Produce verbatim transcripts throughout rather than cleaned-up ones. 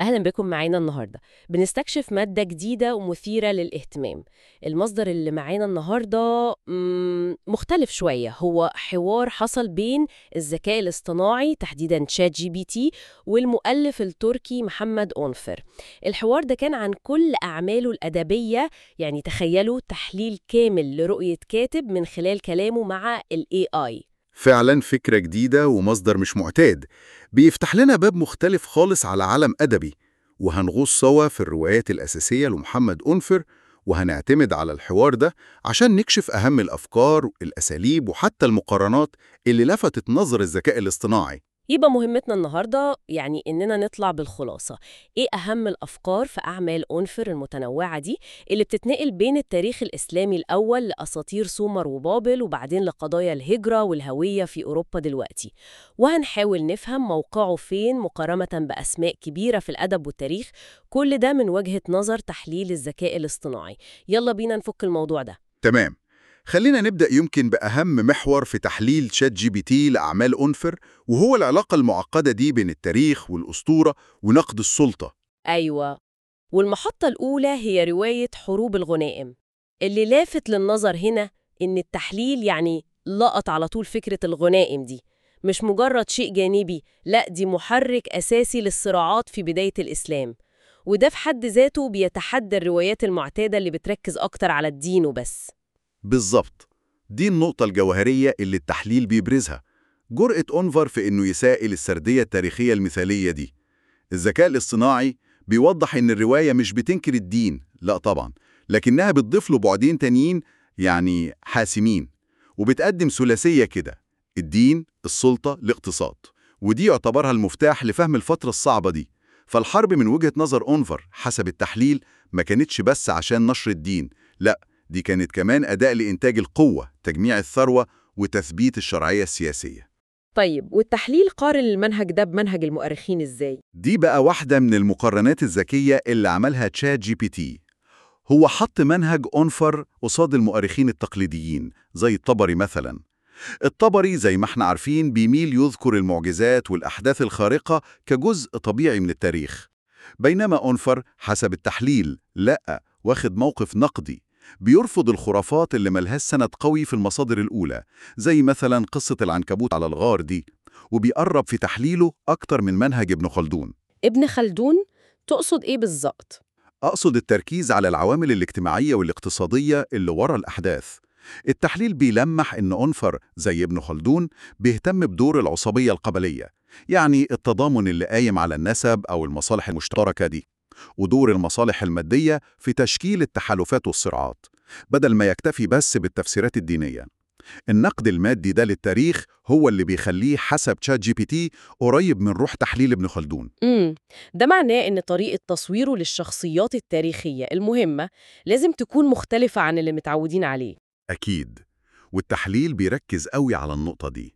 أهلا بكم معانا النهاردة. بنستكشف مادة جديدة ومثيرة للاهتمام. المصدر اللي معانا النهاردة مم، مختلف شوية، هو حوار حصل بين الذكاء الاصطناعي تحديدا شات جي بي تي والمؤلف التركي محمد أونفر. الحوار ده كان عن كل أعماله الأدبية، يعني تخيلوا تحليل كامل لرؤية كاتب من خلال كلامه مع ال إيه آي. فعلا فكرة جديدة ومصدر مش معتاد، بيفتح لنا باب مختلف خالص على عالم أدبي. وهنغوص سوا في الروايات الأساسية لمحمد أنفر، وهنعتمد على الحوار ده عشان نكشف أهم الأفكار، الأساليب وحتى المقارنات اللي لفتت نظر الذكاء الاصطناعي. يبقى مهمتنا النهاردة يعني إننا نطلع بالخلاصة. إيه أهم الأفكار في أعمال أونفر المتنوعة دي اللي بتتنقل بين التاريخ الإسلامي الأول لأساطير سومر وبابل وبعدين لقضايا الهجرة والهوية في أوروبا دلوقتي، وهنحاول نفهم موقعه فين مقارنة بأسماء كبيرة في الأدب والتاريخ، كل ده من وجهة نظر تحليل الذكاء الاصطناعي. يلا بينا نفك الموضوع ده. تمام، خلينا نبدأ يمكن بأهم محور في تحليل شات جي بي تي لأعمال أنفر، وهو العلاقة المعقدة دي بين التاريخ والأسطورة ونقد السلطة. أيوة، والمحطة الأولى هي رواية حروب الغنائم. اللي لافت للنظر هنا إن التحليل يعني لقط على طول فكرة الغنائم دي، مش مجرد شيء جانبي، لا دي محرك أساسي للصراعات في بداية الإسلام. وده في حد ذاته بيتحدى الروايات المعتادة اللي بتركز أكتر على الدين وبس. بالظبط، دي النقطة الجوهرية اللي التحليل بيبرزها، جرأة أنفر في إنه يسائل السردية التاريخية المثالية دي. الذكاء الاصطناعي بيوضح إن الرواية مش بتنكر الدين، لا طبعا، لكنها بتضيف له بعدين تانيين، يعني حاسمين، وبتقدم ثلاثية كده: الدين، السلطة، الاقتصاد. ودي يعتبرها المفتاح لفهم الفترة الصعبة دي. فالحرب من وجهة نظر أنفر حسب التحليل ما كانتش بس عشان نشر الدين، لا، دي كانت كمان أداة لإنتاج القوة، تجميع الثروة، وتثبيت الشرعية السياسية. طيب، والتحليل قارن المنهج ده بمنهج المؤرخين إزاي؟ دي بقى واحدة من المقارنات الذكية اللي عملها تشات جي بي تي. هو حط منهج أنفر قصاد المؤرخين التقليديين زي الطبري مثلا. الطبري زي ما احنا عارفين بيميل يذكر المعجزات والأحداث الخارقة كجزء طبيعي من التاريخ، بينما أنفر حسب التحليل لأ، واخد موقف نقدي، بيرفض الخرافات اللي ملهاش سند قوي في المصادر الأولى، زي مثلا قصة العنكبوت على الغار دي، وبيقرب في تحليله أكتر من منهج ابن خلدون. ابن خلدون؟ تقصد إيه بالظبط؟ أقصد التركيز على العوامل الاجتماعية والاقتصادية اللي ورا الأحداث. التحليل بيلمح إن أنفر زي ابن خلدون بيهتم بدور العصبية القبلية، يعني التضامن اللي قايم على النسب أو المصالح المشتركة دي، ودور المصالح المادية في تشكيل التحالفات والصراعات، بدل ما يكتفي بس بالتفسيرات الدينية. النقد المادي ده للتاريخ هو اللي بيخليه حسب تشات جي بي تي قريب من روح تحليل ابن خلدون. امم ده معناه إن طريقة تصويره للشخصيات التاريخية المهمة لازم تكون مختلفة عن اللي متعودين عليه. أكيد، والتحليل بيركز قوي على النقطة دي.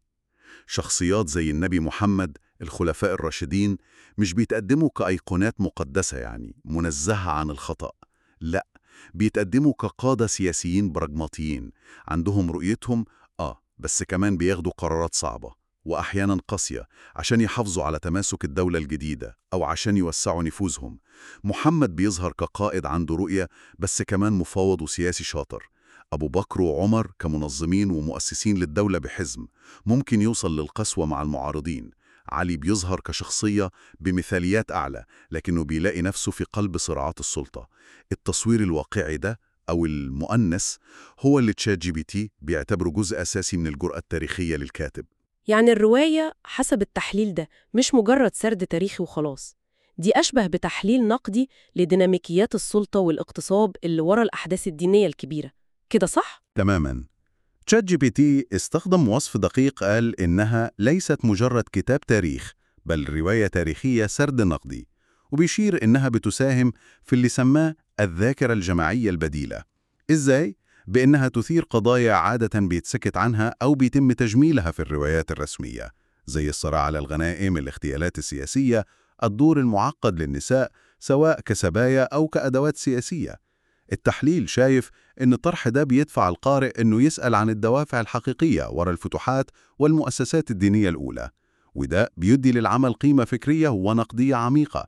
شخصيات زي النبي محمد، الخلفاء الراشدين، مش بيتقدموا كأيقونات مقدسة يعني منزهة عن الخطأ، لا، بيتقدموا كقادة سياسيين براجماتيين، عندهم رؤيتهم، آه بس كمان بياخدوا قرارات صعبة وأحيانا قاسية عشان يحافظوا على تماسك الدولة الجديدة أو عشان يوسعوا نفوذهم. محمد بيظهر كقائد عنده رؤية، بس كمان مفاوض وسياسي شاطر. أبو بكر وعمر كمنظمين ومؤسسين للدولة بحزم، ممكن يوصل للقسوة مع المعارضين. علي بيظهر كشخصية بمثاليات أعلى، لكنه بيلاقي نفسه في قلب صراعات السلطة. التصوير الواقعي ده أو المؤنس هو اللي تشات جي بي تي بيعتبره جزء أساسي من الجرأة التاريخية للكاتب. يعني الرواية حسب التحليل ده مش مجرد سرد تاريخي وخلاص، دي أشبه بتحليل نقدي لديناميكيات السلطة والاقتصاد اللي ورا الأحداث الدينية الكبيرة. كده صح؟ تماماً. تشات جي بي تي استخدم وصف دقيق، قال إنها ليست مجرد كتاب تاريخ، بل رواية تاريخية سرد نقدي، وبيشير إنها بتساهم في اللي سماه الذاكرة الجماعية البديلة. إزاي؟ بإنها تثير قضايا عادة بيتسكت عنها أو بيتم تجميلها في الروايات الرسمية، زي الصراع على الغنائم، الاغتيالات السياسية، الدور المعقد للنساء سواء كسبايا أو كأدوات سياسية. التحليل شايف إن الطرح ده بيدفع القارئ إنه يسأل عن الدوافع الحقيقية وراء الفتوحات والمؤسسات الدينية الأولى، وده بيدي للعمل قيمة فكرية ونقدية عميقة.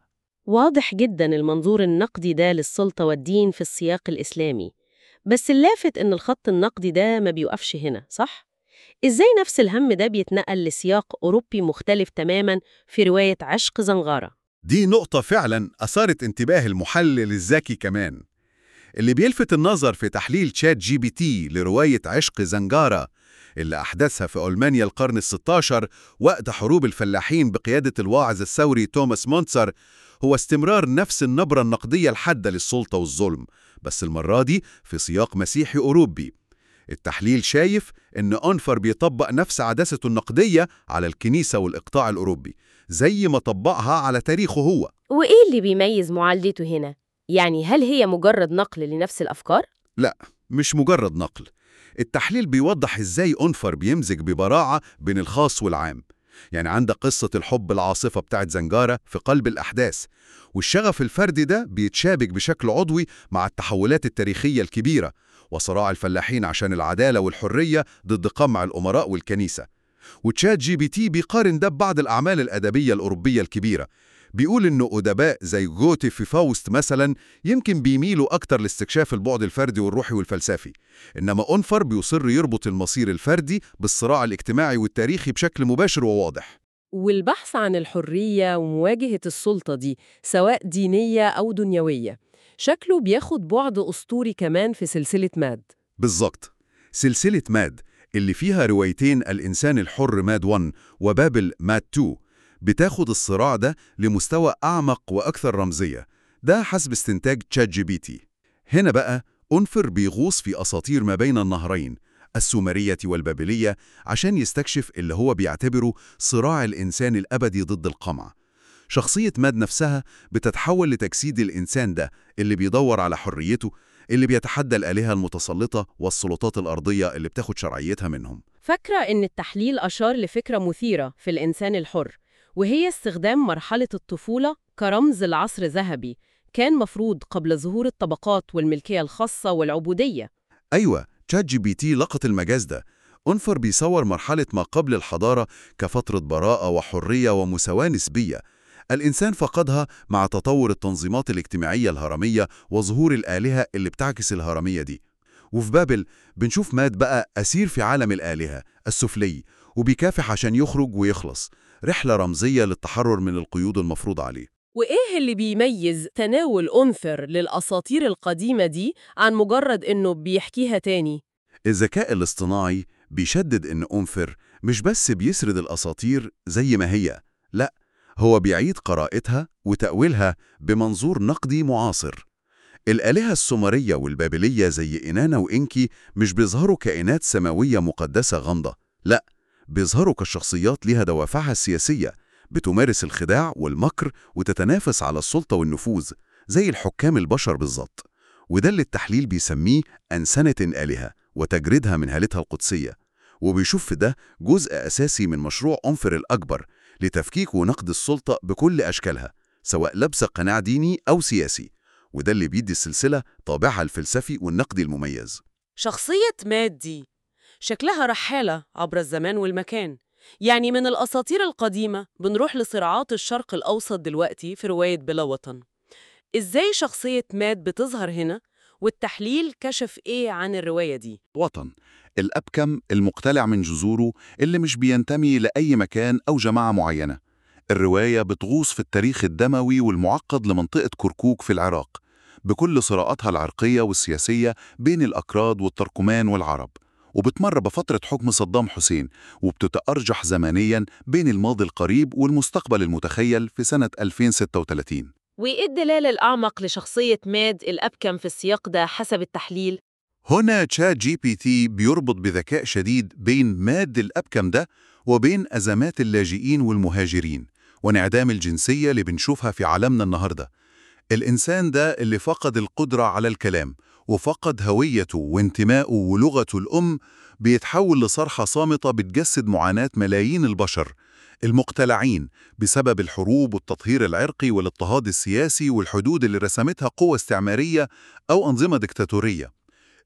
واضح جدا المنظور النقدي ده للسلطة والدين في السياق الإسلامي. بس اللافت إن الخط النقدي ده ما بيوقفش هنا، صح؟ إزاي نفس الهم ده بيتنقل لسياق أوروبي مختلف تماماً في رواية عشق زنغارة؟ دي نقطة فعلا أثارت انتباه المحلل الذكي كمان. اللي بيلفت النظر في تحليل تشات جي بي تي لرواية عشق زنجارة اللي أحدثها في ألمانيا القرن الستاشر وقت حروب الفلاحين بقيادة الواعظ الثوري توماس مونتسر، هو استمرار نفس النبرة النقدية الحادة للسلطة والظلم، بس المرة دي في سياق مسيحي أوروبي. التحليل شايف إن أنفر بيطبق نفس عدسته النقدية على الكنيسة والإقطاع الأوروبي زي ما طبقها على تاريخه هو. وإيه اللي بيميز معالجته هنا؟ يعني هل هي مجرد نقل لنفس الأفكار؟ لا، مش مجرد نقل. التحليل بيوضح إزاي أنفر بيمزج ببراعة بين الخاص والعام. يعني عندك قصة الحب العاصفة بتاعت زنجارة في قلب الأحداث، والشغف الفردي ده بيتشابك بشكل عضوي مع التحولات التاريخية الكبيرة وصراع الفلاحين عشان العدالة والحرية ضد قمع الأمراء والكنيسة. وتشات جي بي تي بيقارن ده ببعض الأعمال الأدبية الأوروبية الكبيرة، بيقول إنه أدباء زي جوتي في فاوست مثلا يمكن بيميلوا أكتر لاستكشاف البعد الفردي والروحي والفلسفي، إنما أنفر بيصر يربط المصير الفردي بالصراع الاجتماعي والتاريخي بشكل مباشر وواضح. والبحث عن الحرية ومواجهة السلطة دي سواء دينية أو دنيوية شكله بياخد بعد أسطوري كمان في سلسلة ماد. بالظبط. سلسلة ماد اللي فيها روايتين الإنسان الحر ماد واحد وبابل ماد اتنين بتاخد الصراع ده لمستوى أعمق وأكثر رمزية، ده حسب استنتاج تشات جي بي تي. هنا بقى أنفر بيغوص في أساطير ما بين النهرين السومرية والبابلية عشان يستكشف اللي هو بيعتبره صراع الإنسان الأبدي ضد القمع. شخصية ماد نفسها بتتحول لتجسيد الإنسان ده اللي بيدور على حريته، اللي بيتحدى الآلهة المتسلطة والسلطات الأرضية اللي بتاخد شرعيتها منهم. فاكرة إن التحليل أشار لفكرة مثيرة في الإنسان الحر، وهي استخدام مرحلة الطفولة كرمز العصر الذهبي كان مفروض قبل ظهور الطبقات والملكية الخاصة والعبودية. أيوة، تشات جي بي تي لقط المجاز ده. أنفر بيصور مرحلة ما قبل الحضارة كفترة براءة وحرية ومساواة نسبية الإنسان فقدها مع تطور التنظيمات الاجتماعية الهرمية وظهور الآلهة اللي بتعكس الهرمية دي. وفي بابل بنشوف ماد بقى أسير في عالم الآلهة السفلي وبيكافح عشان يخرج ويخلص، رحلة رمزية للتحرر من القيود المفروضة عليه. وإيه اللي بيميز تناول أنفر للأساطير القديمة دي عن مجرد إنه بيحكيها تاني؟ الذكاء الاصطناعي بيشدد إن أنفر مش بس بيسرد الأساطير زي ما هي، لأ، هو بيعيد قراءتها وتأويلها بمنظور نقدي معاصر. الآلهة السومرية والبابلية زي إنانا وإنكي مش بيظهروا كائنات سماوية مقدسة غامضة، لأ، بيظهروا كشخصيات لها دوافعها السياسية بتمارس الخداع والمكر وتتنافس على السلطة والنفوذ زي الحكام البشر بالظبط. وده اللي التحليل بيسميه أنسنة آلهة وتجريدها من هالتها القدسية، وبيشوف في ده جزء أساسي من مشروع أنفر الأكبر لتفكيك ونقد السلطة بكل أشكالها سواء لبس قناع ديني أو سياسي، وده اللي بيدي السلسلة طابعها الفلسفي والنقدي المميز. شخصية ماد دي شكلها رحالة عبر الزمان والمكان، يعني من الأساطير القديمة بنروح لصراعات الشرق الأوسط دلوقتي في رواية بلا وطن. إزاي شخصية ماد بتظهر هنا؟ والتحليل كشف إيه عن الرواية دي؟ وطن الأبكم المقتلع من جذوره اللي مش بينتمي لأي مكان أو جماعة معينة. الرواية بتغوص في التاريخ الدموي والمعقد لمنطقة كركوك في العراق بكل صراعاتها العرقية والسياسية بين الأكراد والتركمان والعرب، وبتمر بفترة حكم صدام حسين وبتتأرجح زمنياً بين الماضي القريب والمستقبل المتخيل في سنة ألفين وستة وثلاثين. وإيه الدلالة الأعمق لشخصية ماد الأبكم في السياق ده حسب التحليل؟ هنا تشات جي بي تي بيربط بذكاء شديد بين ماد الأبكم ده وبين أزمات اللاجئين والمهاجرين وانعدام الجنسية اللي بنشوفها في عالمنا النهاردة. الإنسان ده اللي فقد القدرة على الكلام وفقد هويته وانتمائه ولغته الأم بيتحول لصرخة صامتة بتجسد معاناة ملايين البشر المقتلعين بسبب الحروب والتطهير العرقي والاضطهاد السياسي والحدود اللي رسمتها قوة استعمارية أو أنظمة ديكتاتورية.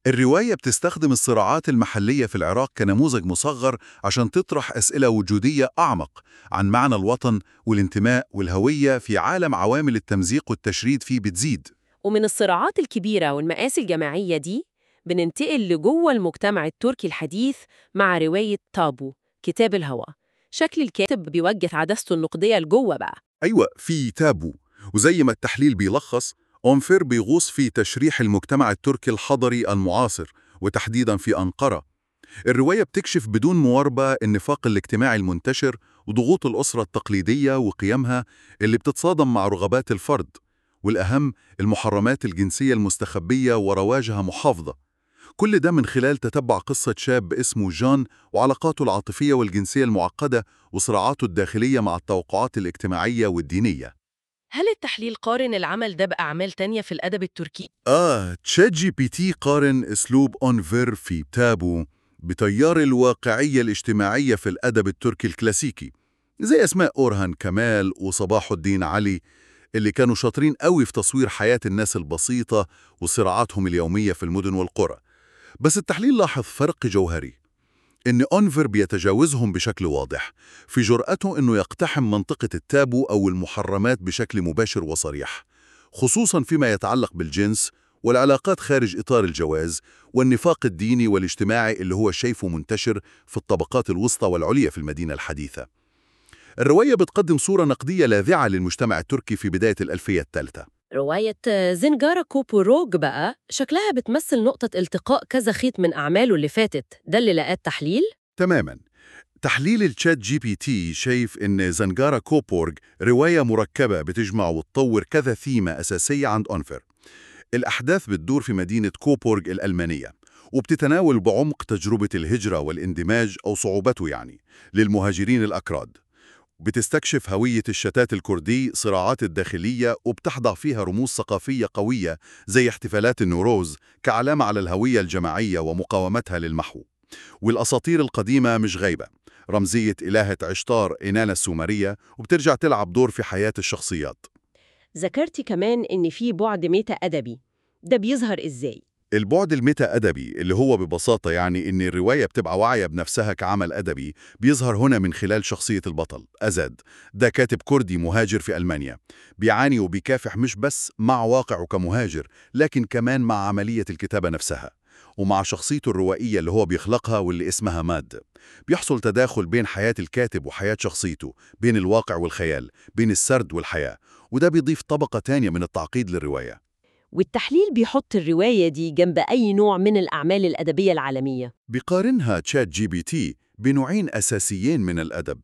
الرواية بتستخدم الصراعات المحلية في العراق كنموذج مصغر عشان تطرح أسئلة وجودية أعمق عن معنى الوطن والانتماء والهوية في عالم عوامل التمزيق والتشريد فيه بتزيد. ومن الصراعات الكبيرة والمآسي الجماعية دي بننتقل لجوه المجتمع التركي الحديث مع رواية تابو، كتاب الهوى. شكل الكاتب بيوجه عدسته النقدية لجوه بقى. أيوة، في تابو، وزي ما التحليل بيلخص، أونفر بيغوص في تشريح المجتمع التركي الحضري المعاصر وتحديداً في أنقرة. الرواية بتكشف بدون مواربة النفاق الاجتماعي المنتشر وضغوط الأسرة التقليدية وقيمها اللي بتتصادم مع رغبات الفرد، والأهم المحرمات الجنسية المستخبية ورواجها محافظة. كل ده من خلال تتبع قصة شاب اسمه جان وعلاقاته العاطفية والجنسية المعقدة وصراعاته الداخلية مع التوقعات الاجتماعية والدينية. هل التحليل قارن العمل ده بأعمال تانية في الأدب التركي؟ آه، تشات جي بي تي قارن أسلوب أونفر في تابو بتيار الواقعية الاجتماعية في الأدب التركي الكلاسيكي، زي أسماء أورهان كمال وصباح الدين علي، اللي كانوا شاطرين قوي في تصوير حياة الناس البسيطة وصراعاتهم اليومية في المدن والقرى. بس التحليل لاحظ فرق جوهري، إن أونفر بيتجاوزهم بشكل واضح في جرأته إنه يقتحم منطقة التابو أو المحرمات بشكل مباشر وصريح، خصوصاً فيما يتعلق بالجنس والعلاقات خارج إطار الجواز والنفاق الديني والاجتماعي اللي هو شايفه منتشر في الطبقات الوسطى والعليا في المدينة الحديثة. الرواية بتقدم صورة نقدية لاذعة للمجتمع التركي في بداية الألفية الثالثة. رواية زنجارة كوبوروج بقى شكلها بتمثل نقطة التقاء كذا خيط من أعماله اللي فاتت، ده اللي لقاه التحليل؟ تماماً. تحليل الشات جي بي تي شايف إن زنجارة كوبورج رواية مركبة بتجمع وتطور كذا ثيمة أساسية عند أونفر. الأحداث بتدور في مدينة كوبورج الألمانية، وبتتناول بعمق تجربة الهجرة والاندماج أو صعوبته يعني للمهاجرين الأكراد. بتستكشف هوية الشتات الكردي، صراعات الداخلية، وبتحضع فيها رموز ثقافية قوية زي احتفالات النوروز كعلامة على الهوية الجماعية ومقاومتها للمحو. والأساطير القديمة مش غايبة، رمزية إلهة عشتار إنانا السومرية، وبترجع تلعب دور في حياة الشخصيات. ذكرتي كمان إن في بعد ميتا أدبي، ده بيظهر إزاي؟ البعد الميتا أدبي اللي هو ببساطة يعني إن الرواية بتبقى واعية بنفسها كعمل أدبي، بيظهر هنا من خلال شخصية البطل أزاد. ده كاتب كردي مهاجر في ألمانيا، بيعاني وبيكافح مش بس مع واقعه كمهاجر، لكن كمان مع عملية الكتابة نفسها ومع شخصيته الروائية اللي هو بيخلقها واللي اسمها ماد. بيحصل تداخل بين حياة الكاتب وحياة شخصيته، بين الواقع والخيال، بين السرد والحياة، وده بيضيف طبقة تانية من التعقيد للرواية. والتحليل بيحط الرواية دي جنب أي نوع من الأعمال الأدبية العالمية. بيقارنها تشات جي بي تي بنوعين أساسيين من الأدب.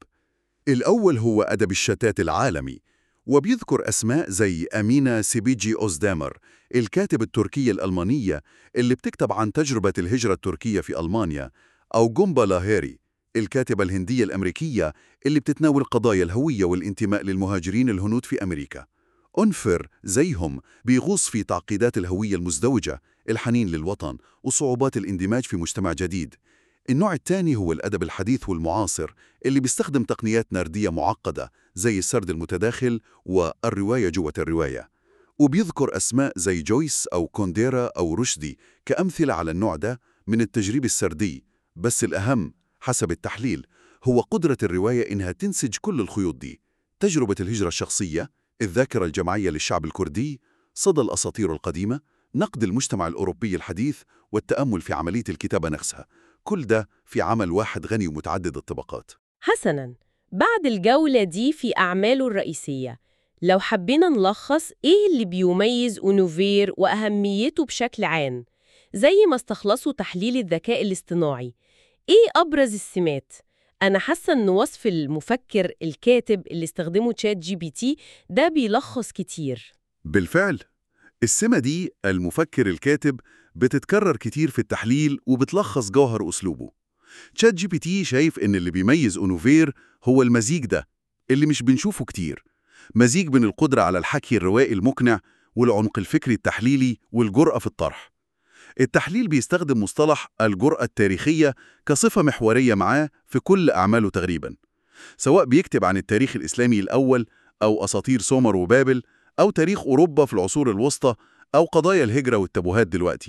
الأول هو أدب الشتات العالمي، وبيذكر أسماء زي أمينة سيبيجي أوزدامر، الكاتب التركية الألمانية اللي بتكتب عن تجربة الهجرة التركية في ألمانيا، أو جومبا لاهيري، الكاتبة الهندية الأمريكية اللي بتتناول قضايا الهوية والانتماء للمهاجرين الهنود في أمريكا. أونفر زيهم بيغوص في تعقيدات الهوية المزدوجة، الحنين للوطن، وصعوبات الاندماج في مجتمع جديد. النوع الثاني هو الأدب الحديث والمعاصر اللي بيستخدم تقنيات نردية معقدة زي السرد المتداخل والرواية جوة الرواية، وبيذكر أسماء زي جويس أو كونديرا أو رشدي كأمثلة على النوع ده من التجريب السردي. بس الأهم حسب التحليل هو قدرة الرواية إنها تنسج كل الخيوط دي: تجربة الهجرة الشخصية، الذاكرة الجماعية للشعب الكردي، صدى الأساطير القديمة، نقد المجتمع الأوروبي الحديث، والتأمل في عملية الكتابة نفسها. كل ده في عمل واحد غني ومتعدد الطبقات. حسناً، بعد الجولة دي في أعماله الرئيسية، لو حبينا نلخص إيه اللي بيميز أونوفير وأهميته بشكل عام زي ما استخلصوا تحليل الذكاء الاصطناعي، إيه أبرز السمات؟ أنا حاسة إن وصف المفكر الكاتب اللي استخدمه تشات جي بي تي ده بيلخص كتير. بالفعل، السمة دي المفكر الكاتب بتتكرر كتير في التحليل وبتلخص جوهر أسلوبه. تشات جي بي تي شايف إن اللي بيميز أونوفير هو المزيج ده اللي مش بنشوفه كتير، مزيج بين القدرة على الحكي الروائي المقنع والعمق الفكري التحليلي والجرأة في الطرح. التحليل بيستخدم مصطلح الجرأة التاريخية كصفة محورية معاه في كل أعماله تقريباً، سواء بيكتب عن التاريخ الإسلامي الأول أو أساطير سومر وبابل أو تاريخ أوروبا في العصور الوسطى أو قضايا الهجرة والتبوهات دلوقتي.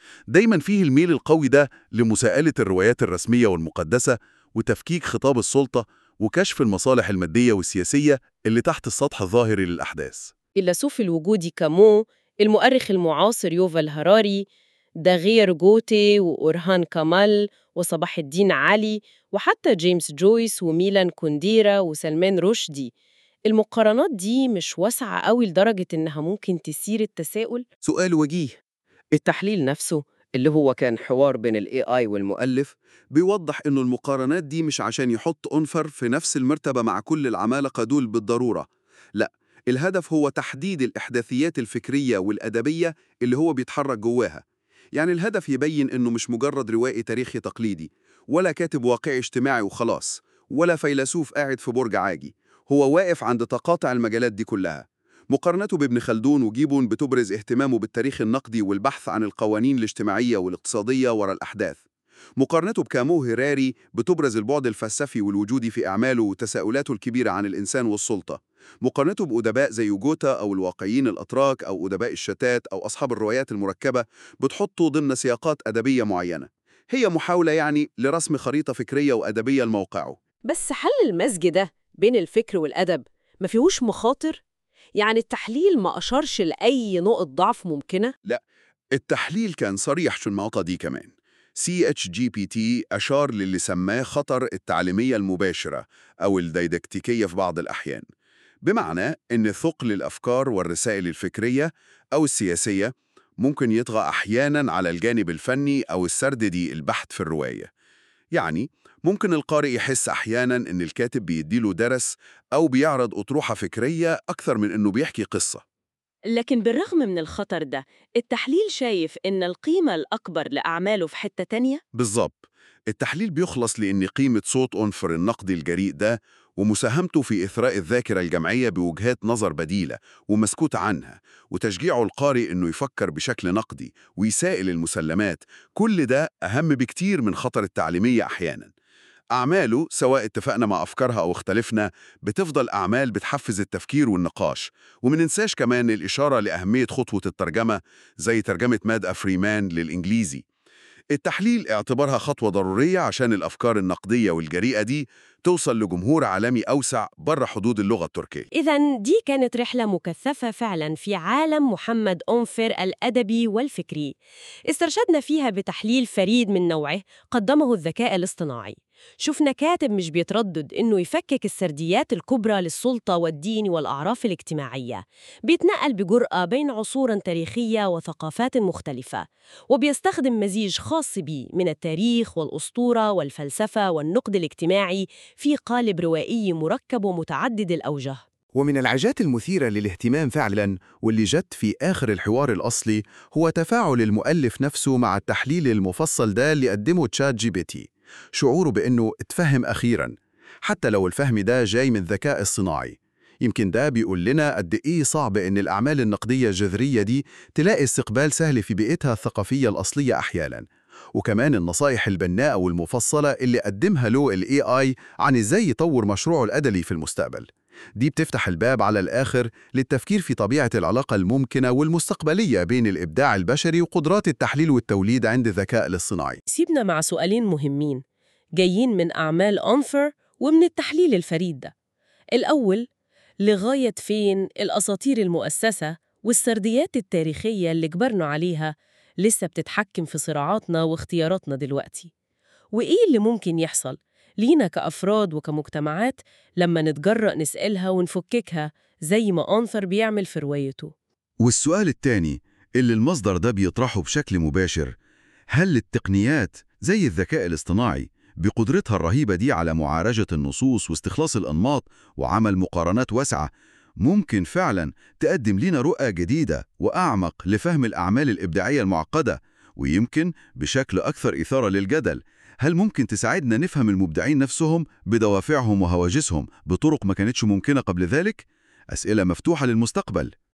دايما فيه الميل القوي ده لمساءلة الروايات الرسمية والمقدسة وتفكيك خطاب السلطة وكشف المصالح المادية والسياسية اللي تحت السطح الظاهري للأحداث. الفيلسوف الوجودي كامو، المؤرخ المعاصر يوفال هراري، ده غير جوتي وأورهان كامال وصباح الدين علي وحتى جيمس جويس وميلان كونديرا وسلمان رشدي. المقارنات دي مش واسعة قوي لدرجة إنها ممكن تثير التساؤل؟ سؤال وجيه. التحليل نفسه اللي هو كان حوار بين ال إيه آي والمؤلف بيوضح إنه المقارنات دي مش عشان يحط أنفر في نفس المرتبة مع كل العمالقة دول بالضرورة. لا، الهدف هو تحديد الإحداثيات الفكرية والأدبية اللي هو بيتحرك جواها. يعني الهدف يبين إنه مش مجرد روائي تاريخي تقليدي، ولا كاتب واقعي اجتماعي وخلاص، ولا فيلسوف قاعد في برج عاجي. هو واقف عند تقاطع المجالات دي كلها. مقارنته بابن خلدون وجيبون بتبرز اهتمامه بالتاريخ النقدي والبحث عن القوانين الاجتماعية والاقتصادية وراء الأحداث. مقارنته بكامو هيراري بتبرز البعد الفلسفي والوجودي في أعماله وتساؤلاته الكبيرة عن الإنسان والسلطة. مقارنته بأدباء زي جوتا أو الواقعيين الأتراك أو أدباء الشتات أو أصحاب الروايات المركبة بتحطه ضمن سياقات أدبية معينة. هي محاولة يعني لرسم خريطة فكرية وأدبية لموقعه. بس حل المزج ده بين الفكر والأدب ما فيهوش مخاطر؟ يعني التحليل ما أشارش لأي نقط ضعف ممكنة؟ لا، التحليل كان صريح في النقطة دي كمان. سي إتش جي بي تي أشار للي سماه خطر التعليمية المباشرة أو الديدكتيكية في بعض الأحيان، بمعنى إن ثقل الأفكار والرسائل الفكرية أو السياسية ممكن يطغى أحياناً على الجانب الفني أو السردي البحت في الرواية. يعني ممكن القارئ يحس أحياناً إن الكاتب بيديله درس أو بيعرض أطروحة فكرية أكثر من إنه بيحكي قصة. لكن بالرغم من الخطر ده، التحليل شايف إن القيمة الأكبر لأعماله في حتة تانية؟ بالظبط، التحليل بيخلص لأن قيمة صوت أنفر النقد الجريء ده ومساهمته في إثراء الذاكرة الجمعية بوجهات نظر بديلة ومسكوت عنها، وتشجيعه القارئ إنه يفكر بشكل نقدي ويسائل المسلمات، كل ده أهم بكتير من خطر التعليمية أحياناً. أعماله سواء اتفقنا مع أفكارها أو اختلفنا بتفضل أعمال بتحفز التفكير والنقاش. ومننساش كمان الإشارة لأهمية خطوة الترجمة زي ترجمة ماد فريمان للإنجليزي. التحليل اعتبرها خطوة ضرورية عشان الأفكار النقدية والجريئة دي توصل لجمهور عالمي أوسع بره حدود اللغة التركية. إذن دي كانت رحلة مكثفة فعلاً في عالم محمد أنفر الأدبي والفكري، استرشدنا فيها بتحليل فريد من نوعه قدمه الذكاء الاصطناعي. شفنا كاتب مش بيتردد إنه يفكك السرديات الكبرى للسلطة والدين والأعراف الاجتماعية، بيتنقل بجرأة بين عصور تاريخية وثقافات مختلفة، وبيستخدم مزيج خاص بيه من التاريخ والأسطورة والفلسفة والنقد الاجتماعي في قالب روائي مركب ومتعدد الأوجه. ومن العجات المثيرة للاهتمام فعلاً واللي جت في آخر الحوار الأصلي هو تفاعل المؤلف نفسه مع التحليل المفصل ده اللي قدمه تشات جي بي تي. شعوره بأنه اتفهم أخيراً، حتى لو الفهم ده جاي من الذكاء الصناعي. يمكن ده بيقول لنا قد إيه صعب إن الأعمال النقدية الجذرية دي تلاقي استقبال سهل في بيئتها الثقافية الأصلية أحياناً. وكمان النصائح البناءة والمفصلة اللي قدمها له ال إيه آي عن إزاي يطور مشروعه الأدبي في المستقبل، دي بتفتح الباب على الآخر للتفكير في طبيعة العلاقة الممكنة والمستقبلية بين الإبداع البشري وقدرات التحليل والتوليد عند الذكاء الاصطناعي. سيبنا مع سؤالين مهمين جايين من أعمال أنفر ومن التحليل الفريد ده. الأول، لغاية فين الأساطير المؤسسة والسرديات التاريخية اللي كبرنا عليها لسه بتتحكم في صراعاتنا واختياراتنا دلوقتي؟ وإيه اللي ممكن يحصل لينا كأفراد وكمجتمعات لما نتجرأ نسألها ونفككها زي ما أنثر بيعمل في روايته؟ والسؤال الثاني اللي المصدر ده بيطرحه بشكل مباشر، هل التقنيات زي الذكاء الاصطناعي بقدرتها الرهيبة دي على معالجة النصوص واستخلاص الأنماط وعمل مقارنات واسعة ممكن فعلاً تقدم لنا رؤى جديدة وأعمق لفهم الأعمال الإبداعية المعقدة، ويمكن بشكل أكثر إثارة للجدل هل ممكن تساعدنا نفهم المبدعين نفسهم بدوافعهم وهواجسهم بطرق ما كانتش ممكنة قبل ذلك؟ أسئلة مفتوحة للمستقبل.